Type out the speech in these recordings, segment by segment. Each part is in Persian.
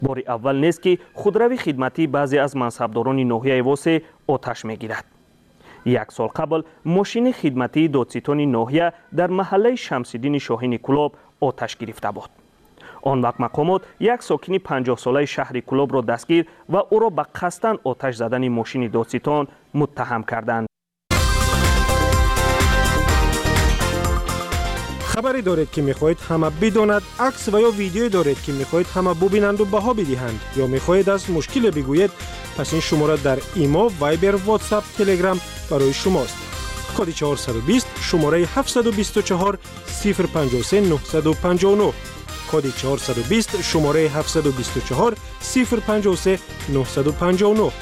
باری اول نیست که خودروی خدمتی بعضی از منصبداران ناحیه واسه آتش میگیرد. 1 سال قبل ماشین خدمتی دادستان ناحیه در محله شمس‌الدین شاهین کلاب آتش گرفته بود. آن وقت مقامات یک ساکن 50 ساله شهر کلاب را دستگیر و او را به قصداً آتش زدن ماشین دادستان متهم کردند. خبری دارید که میخواهید همه بداند، عکس و یا ویدیویی دارید که میخواهید همه ببینند و بها بدهند، یا میخواهید از مشکل بگویید، پس این شماره در ایما، وایبر، واتساپ، تلگرام برای شماست. کد 420 شماره 724 053 959. کد 420 شماره 724 053 959.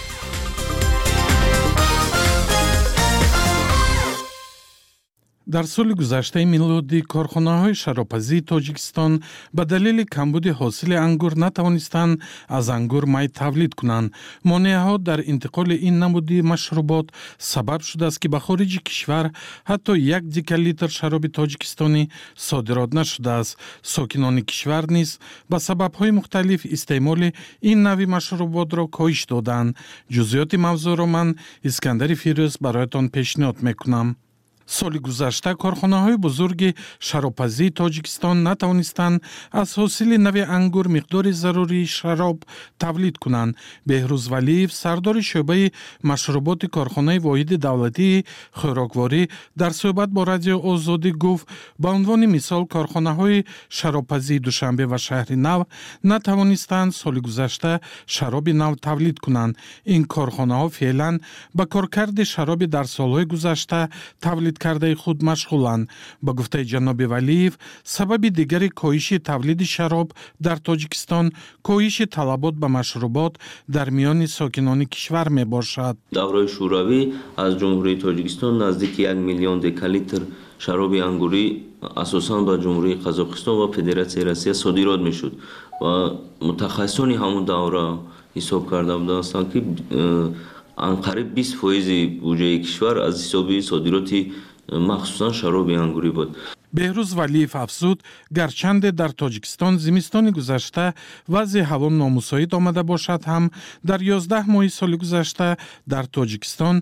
дар соли гузаштаи милодӣ корхонаҳои шаробпазии тоҷикистон ба далели камбуди ҳосили ангур натавонистанд аз ангур май тавлид кунанд. монеаҳо дар интиқоли ин намуди машрубот сабаб шудааст ки ба хориҷи кишвар ҳатто 1 декалитр шароби тоҷикистонӣ содирот нашудааст. сокинони кишвар низ ба сабабҳои мухталиф истеъмоли ин навъи машруботро коҳиш доданд. ҷузъиёти мавзӯъро ман Искандари Фирӯз бароятон пешниҳод мекунам. соли гузашта корхонаҳои бузурги шаробпазии тоҷикистон натавонистанд аз ҳосили нави ангур миқдори зарурии шароб тавлид кунанд. беҳрӯз валиев, сардори шӯъбаи машруботи корхонаи воҳиди давлатии хӯрокворӣ, дар суҳбат бо радио Озодӣ гуфт, ба унвони мисол корхонаҳои шаробпазии Душанбе ва Шаҳри Нав натавонистанд соли гузашта шароби нав тавлид кунанд. ин корхонаҳо феълан ба коркарди шароби дар солҳои гузашта тавлид кардаи худ машғуланд. ба гуфтаи ҷаноби Валиев, сабаби дигари коҳиши тавлиди шароб дар Тоҷикистон коҳиши талабот ба машрубот дар миёни сокинони кишвар мебошад. давраи шӯравӣ аз ҷумҳурии Тоҷикистон наздики 1 миллион декалитр шароби ангурӣ асосан ба ҷумҳурии Қазоқистон ва Федератсияи Россия содирот мешуд ва мутахассисони ҳамон давра ҳисоб карда буданд ки анқариб 20% буҷаи кишвар аз ҳисоби содироти махсусан шароби ангурӣ буд. беҳрӯз Валиев афзуд, гарчанде дар Тоҷикистон зимистони гузашта вазъи ҳаво номусоид омада бошад ҳам, дар 11 моҳи соли гузашта дар Тоҷикистон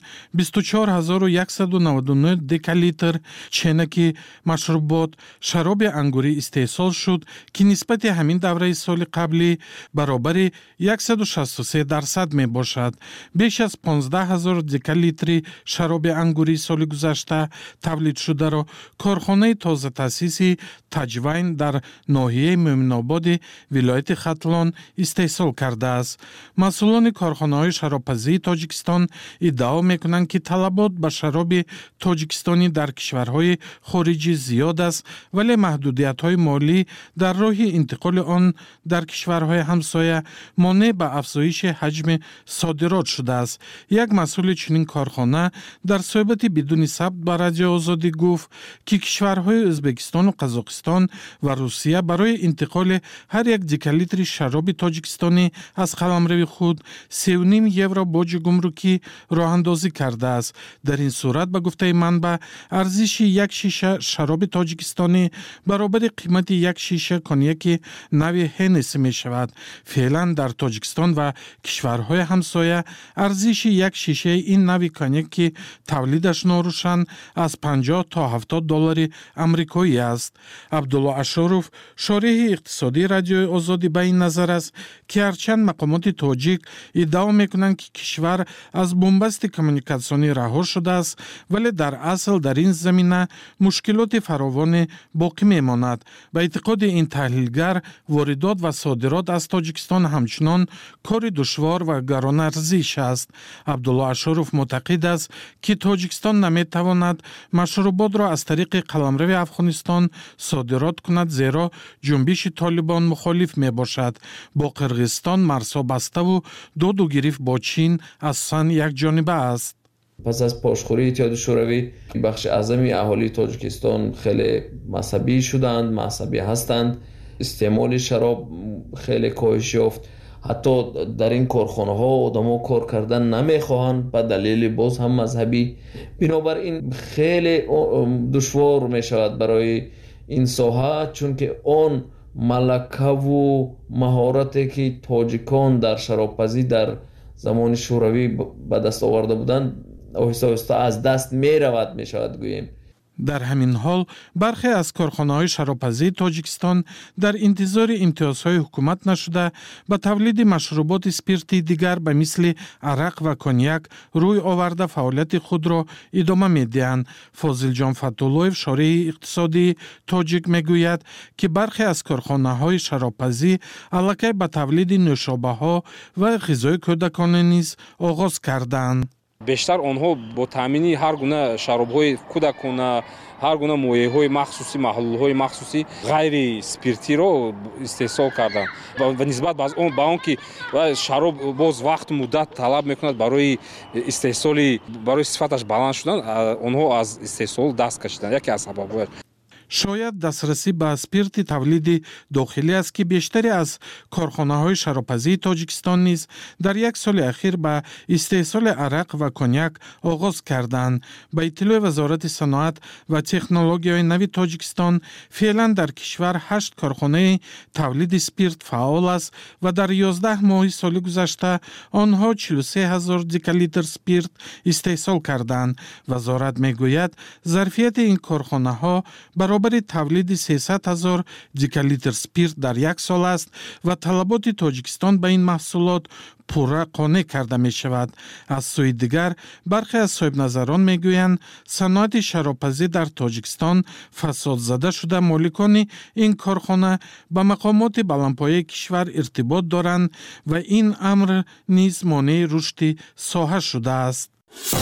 24199 декалитр ченаки машрубот шароби ангурӣ истеҳсол шуд, ки нисбати ҳамин давраи соли қаблӣ баробари 163% мебошад. беш аз 15000 декалитри шароби ангурӣ соли гузашта тавлид шударо корхонаи таъсиси Таҷвайн дар ноҳияи Мӯминободи вилояти Хатлон истеҳсол кардааст. масъулони корхонаҳои шаробпазии Тоҷикистон иддао мекунанд, ки талабот ба шароби тоҷикистонӣ дар кишварҳои хориҷӣ зиёд аст, вале маҳдудиятҳои молӣ дар роҳи интиқоли он дар кишварҳои ҳамсоя монеъ ба афзоиши ҳаҷми содирот шудааст. як масъули чунин корхона дар суҳбати бидуни сабт ба радио Озодӣ гуфт, ки кишварҳои Ӯзбекистону Қазоқистон ва Русия барои интиқоли ҳар як декалитри шароби тоҷикистонӣ аз қаламрави худ 3.5 евро боҷи гумрукӣ роҳандозӣ кардааст. дар ин сурат ба гуфтаи манба арзиши як шиша шароби тоҷикистонӣ баробари қимати як шиша коньяки нави Ҳеннеси мешавад. феълан дар Тоҷикистон ва кишварҳои ҳамсоя арзиши як шишаи ин нави коньяки тавлидаш норӯшан аз 50 то 70 доллари амрикоӣ аст. Абдулло Ашуров, шориҳи иқтисодии радиои Озодӣ ба ин назар аст, ки ҳарчанд мақомоти тоҷик иддао мекунанд, ки кишвар аз бомбасти коммуникатсионӣ раҳо шудааст, вале дар асл дар ин замина мушкилоти фаровоне боқӣ мемонад. ба эътиқоди ин таҳлилгар, воридот ва содирот аз Тоҷикистон ҳамчунон кори душвор ва гаронарзиш аст. Абдулло Ашуров муътақид аст, ки Тоҷикистон наметавонад машруботро аз тариқи қаламрави Афғонистон содирот кунад, зеро ҷунбиши Толибон мухолиф мебошад. бо Қирғизистон марсо баставу доду гирифт бо Чин асосан якҷониба аст. пас аз пошхӯрии иттиҳоди шӯравӣ бахши аъзами аҳолии Тоҷикистон хеле мазҳабӣ шуданд, мазҳабӣ ҳастанд. истеъмоли шароб хеле коҳиш ёфт. ҳатто дар ин корхонаҳо одамо кор кардан намехоҳанд ба далели боз ҳам мазҳабӣ. бинобар ин хеле душвор мешавад барои ин соҳа, чунки он ملکه و مهارتی که تاجیکان در شرابپزی در زمان شوروی به دست آورده بودند آهسته آهسته از دست می رود می شود گوییم. در همین حال برخی از کارخانه‌های شرابپزی تاجیکستان در انتظار امتیازهای حکومت نشده به تولید مشروبات اسپریتی دیگر به مثل عرق و کنیاک روی آورده فعالیت خود را ادامه می‌دهند. فاضل جان فتولویف شارح اقتصادی تاجیک میگوید که برخی از کارخانه‌های شرابپزی الکی به تولید نوشابه‌ها و غذای کودکان نیز آغاز کردند. بیشتر آنها با تامین هر گونه شراب‌های کودکانه، هر گونه مایع‌های مخصوصی، محلول‌های مخصوصی غیر اسپریتی را استحصال کردند و نسبت به آن که شراب باز وقت مدت طلب می‌کند برای استحصال، برای صفتش بلند شدن، آنها از استحصال دست کشیدند. یکی از سبب‌هایش شاید دسترسی به اسپریت تولید داخلی است که بیشتری از کارخانه‌های شرابپزی تاجیکستان نیز در یک سال اخیر به استحصال عرق و کنیاک آغاز کردند. به اطلاع وزارت صنعت و تکنولوژی‌های نوی تاجیکستان فعلا در کشور 8 کارخانه تولید اسپریت فعال است و در 11 ماه سال گذشته آنها 43,000 دکالیتر اسپریت استحصال کردند. وزارت میگوید ظرفیت این کارخانه‌ها برای تولید 300,000 دکالیتر اسپریت در یک سال است و طلبات تاجیکستان به این محصولات پورا قانع کرده می شود. از سوی دیگر برخی از صاحب نظران می گویند صنعت شرابپزی در تاجیکستان فساد زده شده. مالکان این کارخانه به مقامات بلندپایه کشور ارتباط دارند و این امر نیز مانع رشد ساحه شده است.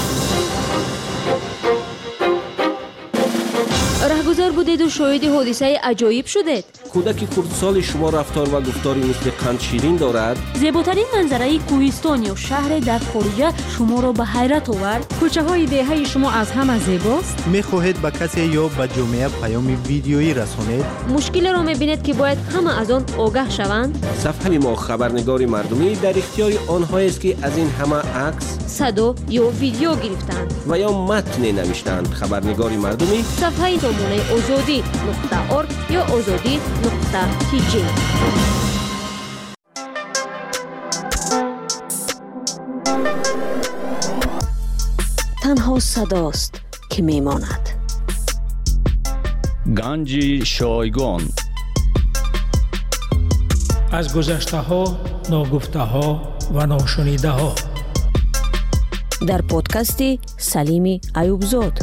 رهگذر بودید و شاهد حادثه عجایب شدید. کودک خردسال شما رفتار و گفتاری مثل قند شیرین دارد. زیباترین منظره کوهستان یا شهر در خارجه شما را به حیرت آورد. کوچه های دهه شما از همه زیباست. می‌خواهید به کسی یا به جامعه پیام ویدیویی رسانید. مشکل را می‌بینید که باید همه از آن آگاه شوند. صفحه ما خبرنگار مردمی در اختیار آنها است که از این همه عکس، صدا یا ویدیو گرفتند و یا متن نوشتند. خبرنگار مردمی صفحه نمونه azadi.org یا azadi.tg. تنها صداست که میماند. گنج شایگان از گذشته ها، ناگفته ها و ناشنیده ها در پادکست سلیم ایوبزاد.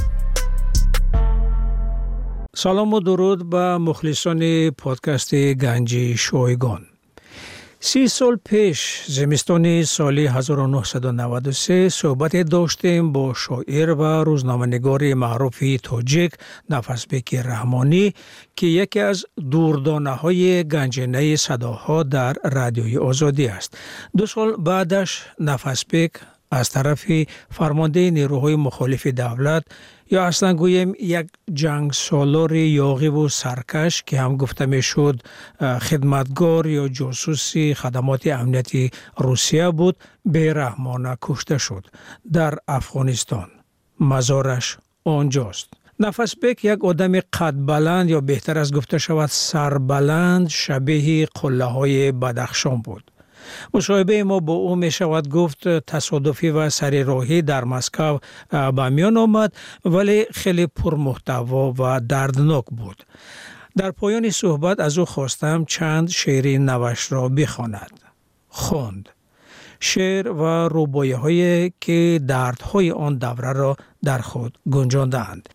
سلام و درود به مخلصان پادکست گنج شایگان. 30 سال پیش زمستان سال 1993 صحبت داشتیم با شاعر و روزنامه‌نگار معروف تاجیک نفسبک رحمانی که یکی از دوردانه‌های گنجینه صداها در رادیوی آزادی است. 2 سال بعدش نفسبک از طرف فرمانده نیروهای مخالف دولت یا اصلا گویم یک جنگ سالار یاغی و سرکش که هم گفته میشد خدمتگار یا جاسوس خدمات امنیتی روسیه بود بی‌رحمانه کشته شد در افغانستان. مزارش آنجاست. نفسبک یک آدم قد بلند یا بهتر از گفته شود سربلند شبیه قله های بدخشان بود. مصاحبه ما با او می شود گفت تصادفی و سری راهی در مسکو به میان آمد ولی خیلی پرمحتوا و دردناک بود. در پایان صحبت از او خواستم چند شعر نوش را بخواند. خواند. شعر و رباعی‌هایی که دردهای آن دوره را در خود گنجاندند.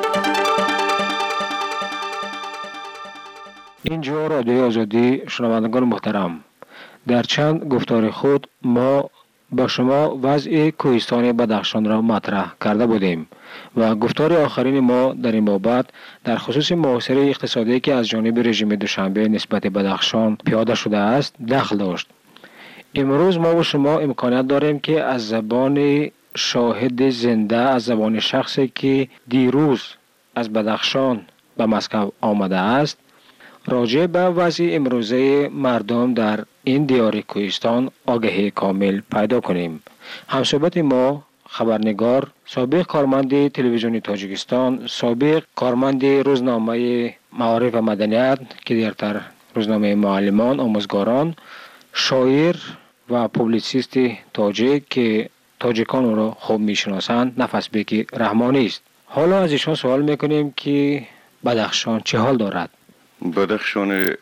اینجا رادیوی آزادی، شنوندگان محترم، در چند گفتار خود ما با شما وضع کوهستان بدخشان را مطرح کرده بودیم و گفتار آخرین ما در این بابت در خصوص محاصره اقتصادی که از جانب رژیم دوشنبه نسبت بدخشان پیاده شده است دخل داشت. امروز ما و شما امکانیت داریم که از زبان شاهد زنده، از زبان شخصی که دیروز از بدخشان به مسکو آمده است، راجع به وضع امروزه مردم در این دیار کوهستان آگاهی کامل پیدا کنیم. همصحبت ما خبرنگار، سابق کارمند تلویزیون تاجیکستان، سابق کارمند روزنامه معارف و مدنیت که دیرتر روزنامه معلمان، آموزگاران، شاعر و پوبلیسیست تاجیک که تاجیکان او را خوب میشناسند، نفس بیک رحمانی است. حالا از ایشان سوال میکنیم که بدخشان چه حال دارد؟ بدخشان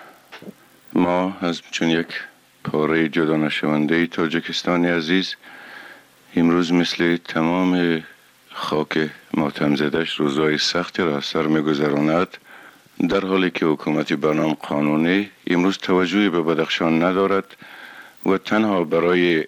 ما از چون یک پاره جدا نشونده تاجیکستان عزیز امروز مثل تمام خاک ماتم زدش روزهای سختی را سر میگذراند، در حالی که حکومت بنام قانونی امروز توجهی به بدخشان ندارد و تنها برای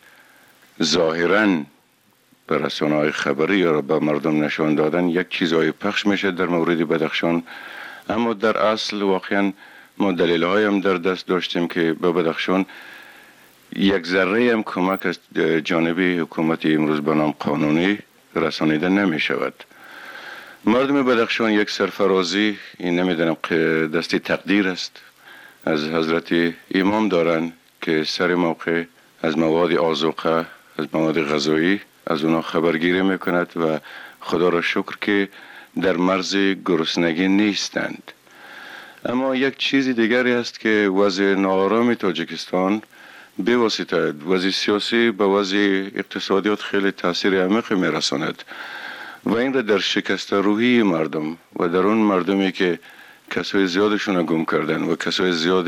ظاهراً به رسانه‌های خبری یا به مردم نشان دادن یک چیزهای پخش میشه در مورد بدخشان، اما در اصل واقعاً ما دلیل‌های هم در دست داشتیم که به بدخشان یک ذره هم کمک از جانب حکومت امروز به نام قانونی رسانیده نمی شود. مردم بدخشان یک سرفرازی، این نمیدونم که دستی تقدیر است، از حضرت امام دارن که سر موقع از مواد آذوقه، از مواد غذایی از اونا خبرگیری میکند و خدا را شکر که در مرز گرسنگی نیستند. اما یک چیز دیگری است که وضع ناآرام تاجیکستان به واسطه وضع سیاسی به وضع اقتصادیات خیلی تاثیر عمیق میرساند و این را در شکست روحی مردم و در اون مردمی که کسای زیادشون را گم کردن و کسای زیاد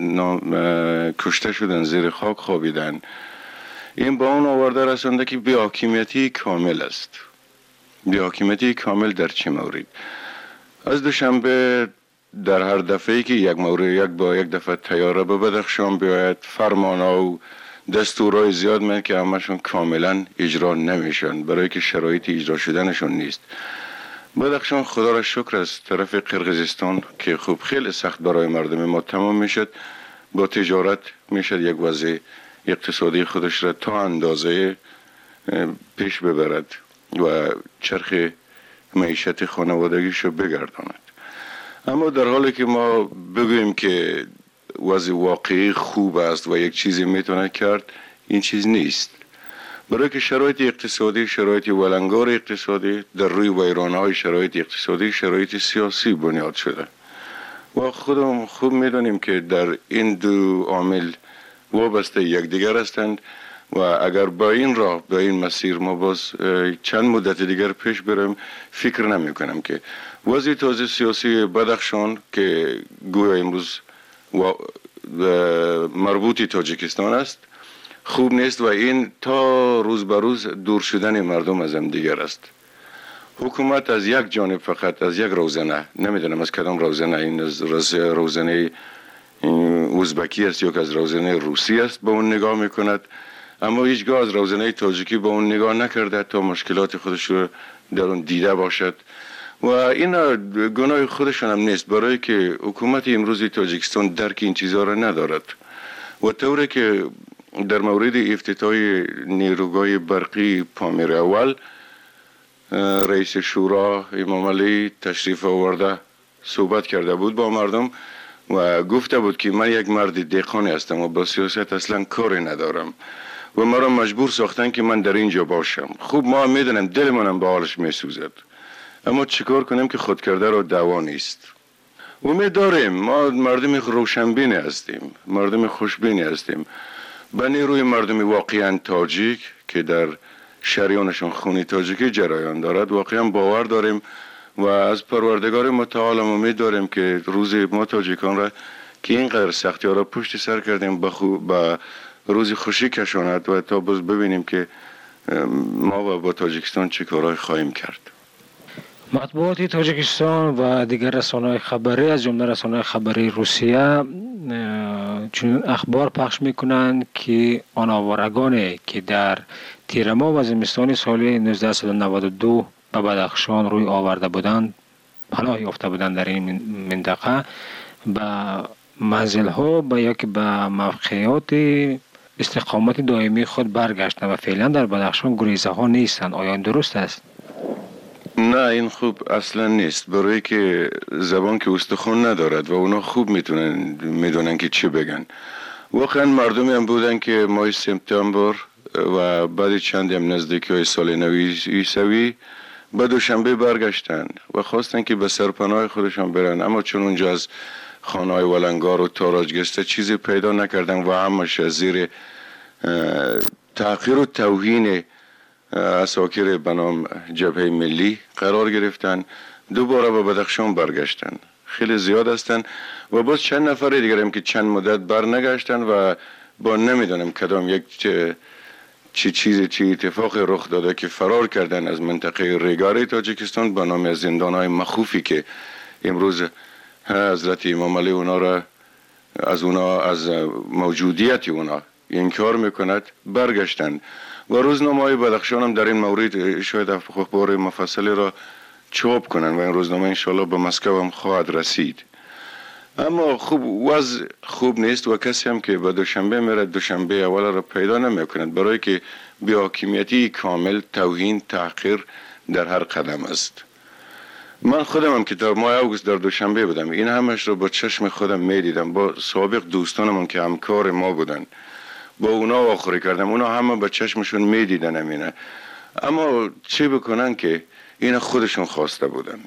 کشته شدن، زیر خاک خوابیدن، این با اون آورده رسانده که بی‌حاکمیتی کامل است. بی‌حاکمیتی کامل در چه مورد؟ از دوشنبه در هر دفعه‌ای که یک دفعه طیاره به بدخشان بیاید، فرمان‌ها و دستورهای زیاد میاد که همشون کاملا اجرا نمیشن برای که شرایط اجرا شدنشون نیست. بدخشان خدا را شکر از طرف قرقیزستان که خوب خیلی سخت برای مردم ما تمام میشد، با تجارت میشد یک وضع اقتصادی خودش را تا اندازه پیش ببرد و چرخ معیشت خانوادگیش رو بگرداند. اما در حالی که ما بگوییم که وضع واقعی خوب است و یک چیزی میتونه کرد، این چیز نیست، برای که شرایط اقتصادی، شرایط ولنگار اقتصادی در روی ویرانهای شرایط اقتصادی، شرایط سیاسی بنیاد شده و خودمون خوب میدونیم که در این دو عامل وابسته یکدیگر هستند و اگر با این راه، با این مسیر ما باز چند مدت دیگر پیش بریم، فکر نمی کنم که وضع تازه سیاسی بدخشان که گویا امروز مربوطی تاجیکستان است خوب نیست و این تا روز به روز دور شدن مردم از هم دیگر است. حکومت از یک جانب فقط، از یک روزنه، نمیدونم از کدام روزنه، این از روزنه ازبکی است یا که از روزنه روسی است به اون نگاه میکند، اما هیچگاه از روزنه تاجیکی به اون نگاه نکرده تا مشکلات خودش رو در اون دیده باشد و این گناه خودشان هم نیست، برای که حکومت امروزی تاجیکستان درک این چیزها را ندارد و طوری که در مورد افتتاح نیروگاه برقی پامیر اول رئیس شورا امام علی تشریف آورده صحبت کرده بود با مردم و گفته بود که من یک مرد دهقانی هستم و با سیاست اصلا کاری ندارم و مرا مجبور ساختن که من در اینجا باشم. خوب ما میدونم دلمونم به حالش میسوزد، اما چیکار کنیم که خود کرده را دوا نیست. امید داریم، ما مردم روشنبین هستیم، مردم خوشبین هستیم، به نیروی مردم واقعا تاجیک که در شریانشان خونی تاجیکی جریان دارد واقعا باور داریم و از پروردگار متعال امید داریم که روز ما تاجیکان را که اینقدر سختی ها را پشت سر کردیم با روز خوشی کشاند و تا باز ببینیم که ما با تاجیکستان چه کارهای خواهیم کرد. مطبوعات تاجیکستان و دیگر رسانه‌های خبری از جمله رسانه‌های خبری روسیه چون اخبار پخش میکنند که آناوارگانی که در تیر ماه و زمستان سال 1992 به بدخشان روی آورده بودند، پناه یافته بودند در این منطقه، به منزل‌ها به موقعیت استقامت دائمی خود برگشتند و فعلا در بدخشان گریزه ها نیستند. آیا این درست است؟ نه، این خوب اصلا نیست، برای که زبان که استخوان ندارد و اونا خوب میدونن که چی بگن. واقعا مردمی هم بودن که ماه سپتامبر و بعد چند هم نزدیکی های سال نو عیسوی به دوشنبه برگشتن و خواستن که به سرپناه خودشان برن، اما چون اونجا از خانه‌های ولنگار و تاراجگسته چیزی پیدا نکردن و همش زیر تحقیر و توهین اساکر به نام جبهه ملی قرار گرفتن. دوباره به بدخشان برگشتن، خیلی زیاد هستن و باز چند نفر دیگر هم که چند مدت برنگشتن و با نمیدونم کدام یک چه اتفاق رخ داده که فرار کردن از منطقه ریگاری تاجیکستان به نام زندان‌های مخوفی که امروز حضرت امام علی اونا را از موجودیت اونا انکار میکند برگشتند. و روزنامه‌های بدخشان هم در این مورد شاید اخبار مفصلی را چاپ کنند و این روزنامه انشالله به مسکو هم خواهد رسید. اما وضع خوب نیست و کسی هم که به دوشنبه میره دوشنبه اول را پیدا نمیکند، برای که بی‌حاکمیتی کامل، توهین، تحقیر در هر قدم است. من خودم هم که در ماه اوگوست در دوشنبه بودم، این همش رو با چشم خودم میدیدم، با سابق دوستانم که همکار ما بودن با اونا واخوری کردم، اونا همه با چشمشون میدیدن همینه. اما چه بکنن که این خودشون خواسته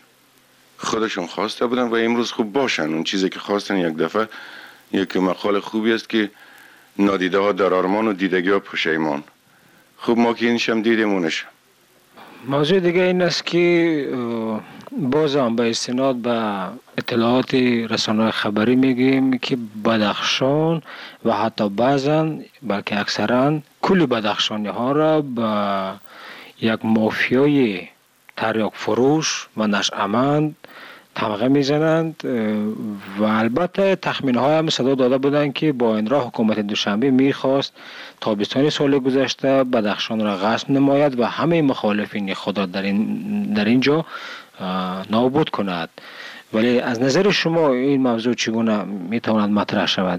بودن و امروز خوب باشن اون چیزی که خواستن. یک دفعه یک مقال خوبی است که نادیده ها در آرمان و دیدگی ها پشیمان. خوب ما که اینشم دیدیم اونش. موضوع دیگه این است که باز هم به استناد به اطلاعات رسانه‌های خبری میگیم که بدخشان و حتی بعضا بلکه اکثرا کل بدخشانی ها را به یک مافیای تریاک فروش و نشأمند تمغه میزنند و البته تخمین های هم صدا داده بودند که با این راه حکومت دوشنبه میخواست تابستان سال گذشته بدخشان را غصب نماید و همه مخالفین خود را در اینجا نابود کند. ولی از نظر شما این موضوع چگونه میتواند مطرح شود؟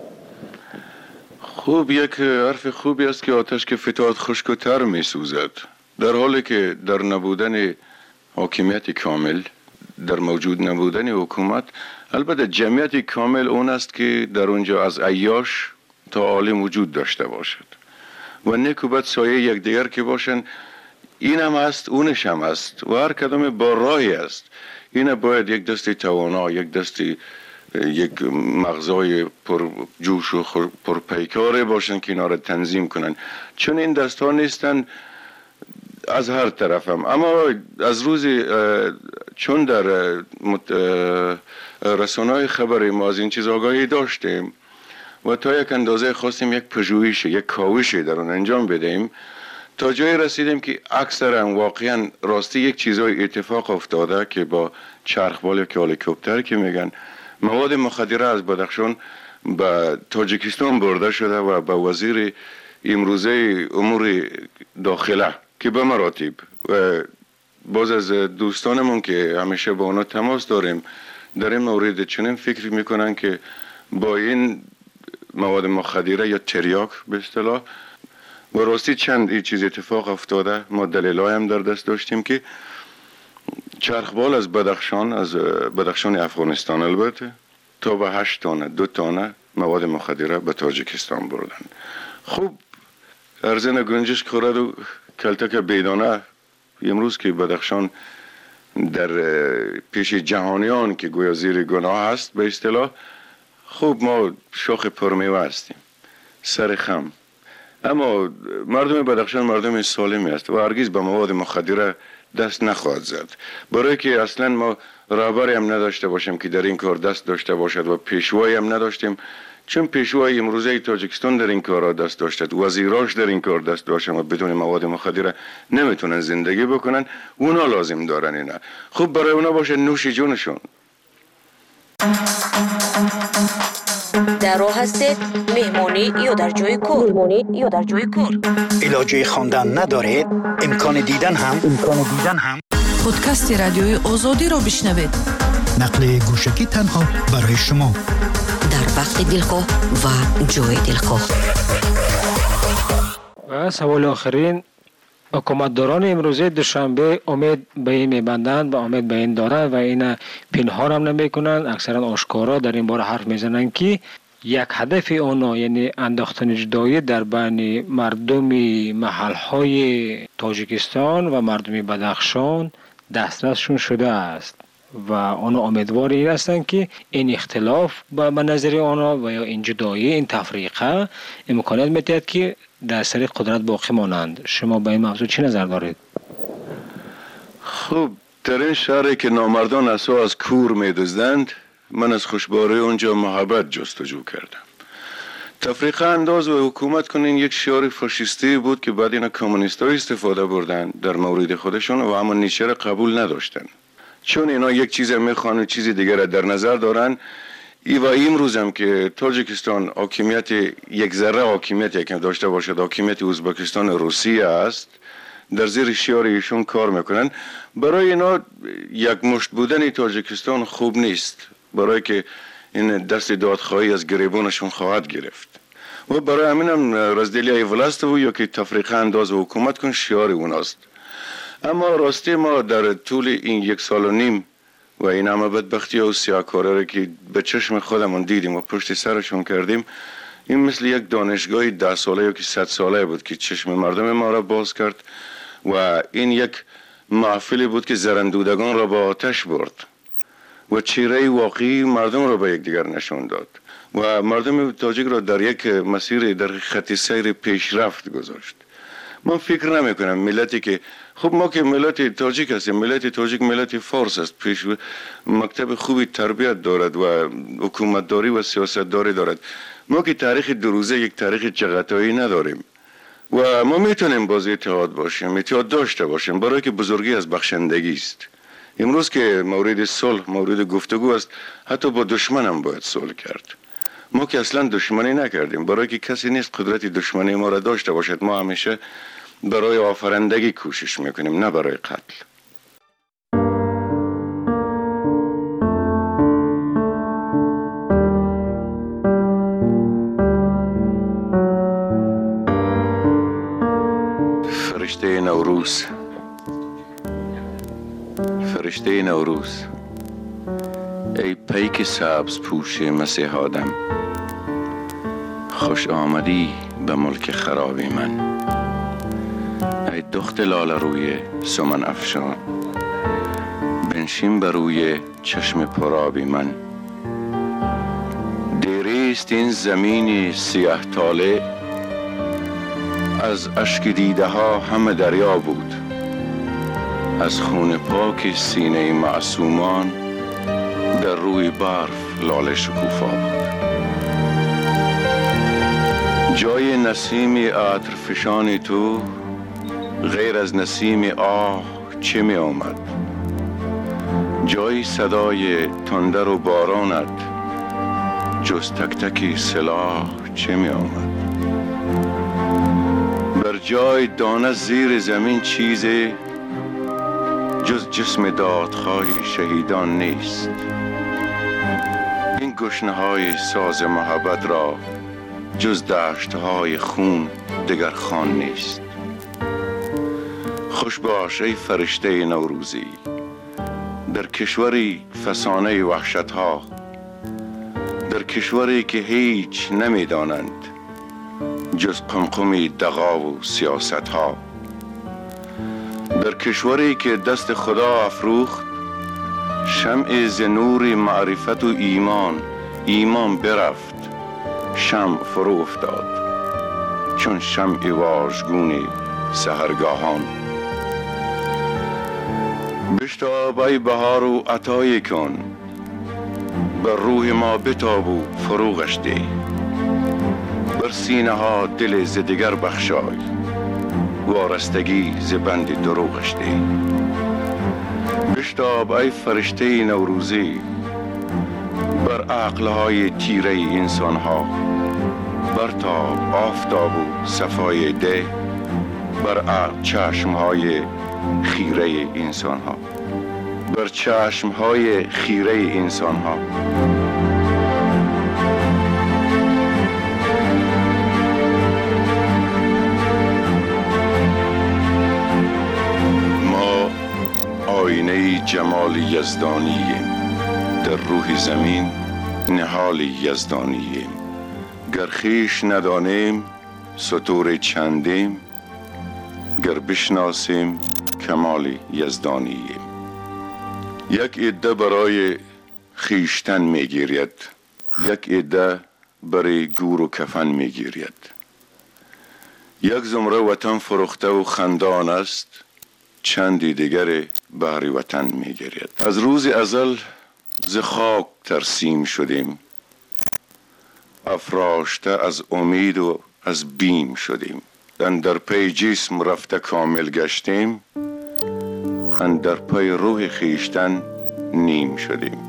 خوب، یک حرف خوبی است که آتش که فتاد خشک و تر میسوزد. در حالی که در نبودن حاکمیت کامل، در موجود نبودن حکومت، البته جمعیت کامل اون است که در اونجا از عیاش تا عالم وجود داشته باشد و نیکوبت سایه یک دیگر که باشن. این هم است، اونش هم است و هر کدام با راهی است. این باید یک دستی توانا، یک مغزای پر جوش و پر پیکاره باشن که اینا را تنظیم کنن، چون این دستا نیستن از هر طرف هم. اما از روزی چون در رسانه‌های خبری ما از این چیز آگاهی داشتیم و تا یک اندازه خواستیم یک پژوهش، یک کاوشی در اون انجام بدیم، تا جایی رسیدیم که اکثرا واقعا راستی یک چیزای اتفاق افتاده که با چرخبال یا که هلیکوپتر که میگن مواد مخدره از بدخشان به تاجیکستان برده شده و به وزیر امروزه امور داخله که به مراتب و باز از دوستانمون که همیشه با اونا تماس داریم در این مورد چنین فکر میکنن که با این مواد مخدره یا تریاک به اصطلاح و راستی چند چیز اتفاق افتاده. ما دلایل هم در دست داشتیم که چرخبال از بدخشان افغانستان البته تا به 8 تانه 2 تانه مواد مخدره به تاجیکستان بردن. خوب ارزن گنجش خورد و کلتک بیدانه امروز که بدخشان در پیش جهانیان که گویا زیر گناه هست به اصطلاح، خوب ما شاخ پرمیوه هستیم، سر خم. اما مردم بدخشان مردم سالمی است و هرگز به مواد مخدره دست نخواهد زد، برای که اصلا ما رهبری هم نداشته باشیم که در این کار دست داشته باشد و پیشوایی هم نداشتیم، چون پیشوای امروزه تاجیکستان در این کار دست داشتد، وزیراش در این کار دست داشتن و بدون مواد مخدره نمیتونن زندگی بکنن. اونا لازم دارن اینا. خوب برای اونا باشه نوش جونشون. در راه هستید مهمانی یا در جای کور. علاجه خواندن ندارید؟ امکان دیدن هم پادکست رادیوی آزادی را بشنوید. نقل گوشکی تنها برای شما در وقت دلخواه و جای دلخواه. و سوال آخرین، حکومتداران امروزه دوشنبه امید به این میبندند و امید به این دارند و این پنهان هم نمیکنند، اکثرا آشکارا در این باره حرف میزنند که یک هدف اونا یعنی انداختن جدایی در بین مردم محلهای تاجیکستان و مردم بدخشان دسترسشون شده است. و آنها امیدوار این هستند که این اختلاف به نظر آنها و یا این جدایی، این تفریقه امکانات می‌دهد که در سر قدرت باقی مانند. شما به این موضوع چی نظر دارید؟ خب در این شهری که نامردان عصا از کور می‌دزدند، من از خوشباری اونجا محبت جستجو کردم. تفریقه انداز و حکومت کنین یک شعار فاشیستی بود که بعد اینا کمونیست‌ها استفاده بردن در مورد خودشون و اما نیچه را قبول نداشتن، چون اینا یک چیز میخوان و چیزی دیگر را در نظر دارن. و امروز هم که تاجیکستان حاکمیت یک ذره حاکمیتی که داشته باشد، حاکمیت ازبکستان روسیه است، در زیر شعار ایشون کار میکنن. برای اینا یک مشت بودن تاجیکستان خوب نیست، برای که این دست دادخواهی از گریبانشون خواهد گرفت و برای همین هم رزدیلی ولست و یا که تفریقه انداز و حکومت کن شعار اوناست. اما راستی ما در طول این 1.5 سال و این همه بدبختی و سیاهکاری که به چشم خودمون دیدیم و پشت سرشون کردیم، این مثل یک دانشگاه 10 ساله یا که 100 ساله بود که چشم مردم ما را باز کرد و این یک محفلی بود که زرندودگان را با آتش برد و چهره واقعی مردم را به یک دیگر نشان داد و مردم تاجیک را در یک مسیر در خط سیر پیشرفت گذاشت. من فکر نمی کنم ملتی که خب ما که ملت تاجیک هستیم، ملت تاجیک ملت فارس است، پیش مکتب خوبی تربیت دارد و حکومتداری و سیاستداری دارد. ما که تاریخ دروزه یک تاریخ چغتایی نداریم و ما میتونیم باز اتحاد باشیم، اتحاد داشته باشیم، برای که بزرگی از بخشندگی است. امروز که مورد صلح، مورد گفتگو است، حتی با دشمن هم باید صلح کرد. ما که اصلا دشمنی نکردیم، برای که کسی نیست قدرت دشمنی ما را داشته باشد. ما همیشه برای آفرندگی کوشش میکنیم، نه برای قتل. فرشته نوروز، فرشته نوروز، ای پیک سبز پوش مسیح آدم، خوش آمدی به ملک خرابی من. ای دخت لاله روی سمن افشان، بنشین بر روی چشم پرابی من. دیریست این زمین سیاه طالع، از اشک دیده ها همه دریا بود، از خون پاک سینه معصومان در روی برف لاله شکوفا بود. جای نسیم عطر فشان تو غیر از نسیم آه چه می آمد؟ جای صدای تندر و بارانت جز تک تکی سلاح چه می آمد؟ بر جای دانه زیر زمین چیزی جز جسم دادخواه شهیدان نیست. این گشنه‌های ساز محبت را جز دشت‌های خون دگر خان نیست. خوش باش ای فرشته نوروزی، در کشوری فسانه وحشت‌ها، در کشوری که هیچ نمی‌دانند جز قمقمی دغا و سیاست‌ها، در کشوری که دست خدا افروخت شمع ز نور معرفت و ایمان برفت، شمع فرو افتاد چون شمع واژگون سحرگاهان. بشتاب ای بهار و عطایی کن، بر روح ما بتاب و فروغش ده، بر سینه ها دل ز دگر بخشای، وارستگی ز بند دروغش ده. بشتاب ای فرشته نوروزی، بر عقلهای تیره انسان ها، برتاب آفتاب و صفای ده، بر چشمهای خیره انسان ها، بر چشمهای خیره انسان ها. ما آینه جمال یزدانییم، در روح زمین نهال یزدانییم. گر خویش ندانیم ستور چندیم، گر بشناسیم کمال یزدانییم. یک عده برای خیشتن میگیرید، یک عده برای گور و کفن میگیرید. یک زمره وطن فروخته و خندان است، چندی دیگر بهر وطن میگیرید. از روز ازل ز خاک ترسیم شدیم، افراشته از امید و از بیم شدیم. اندر پی جسم رفته کامل گشتیم، اندر پی روح خیشتن نیم شدیم.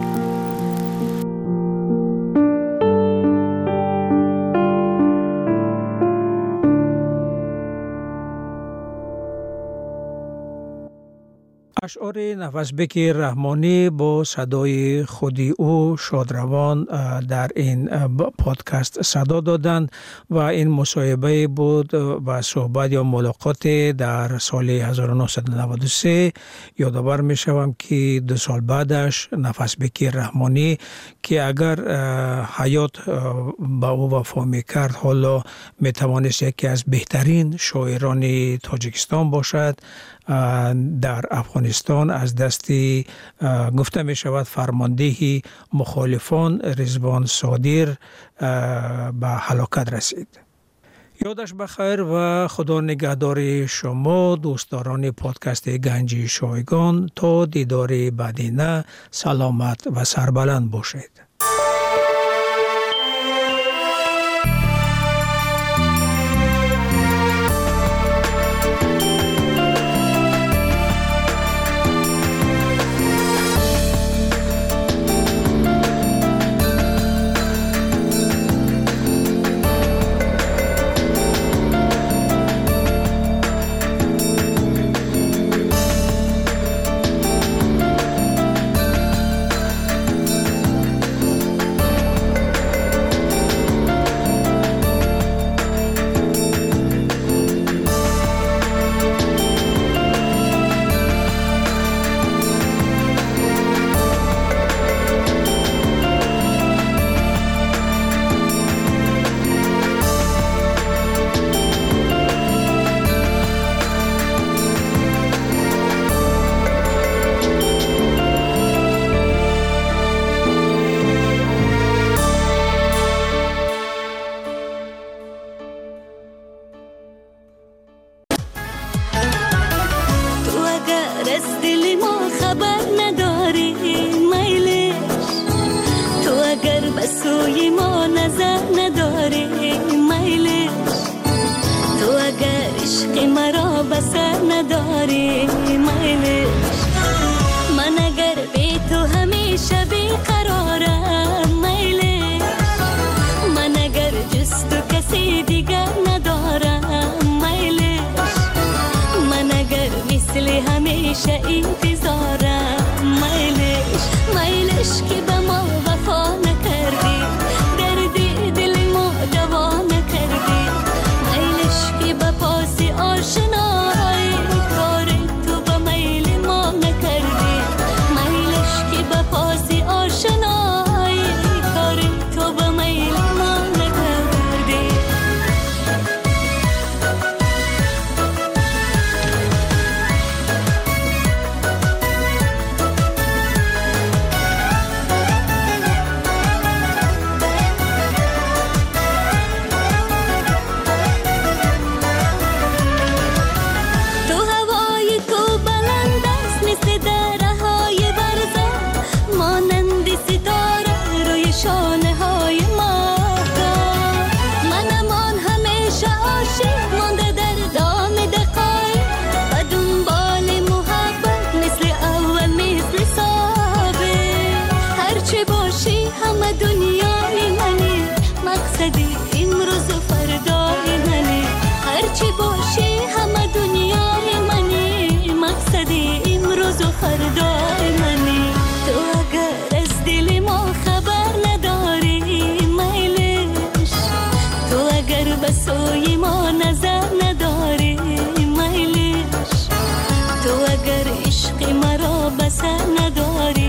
اشعار نفسبک رحمانی با صدای خودی او شادروان در این پادکست صدا دادند و این مصاحبه بود و صحبت یا ملاقات در سال 1993. یادآور می شوم که 2 سال بعدش نفسبک رحمانی که اگر حیات با او وفا می کرد حالا می توانست یکی از بهترین شاعران تاجیکستان باشد، در افغانستان از دستی گفته می شود فرماندهی مخالفان رضوان صادر به هلاکت رسید. یادش بخیر و خدا نگهدار شما دوستداران پادکست گنج شایگان. تا دیدار بعدینه سلامت و سربلند باشید. سوی ما نظر نداری میلش، تو اگر عشق مرا بسر نداری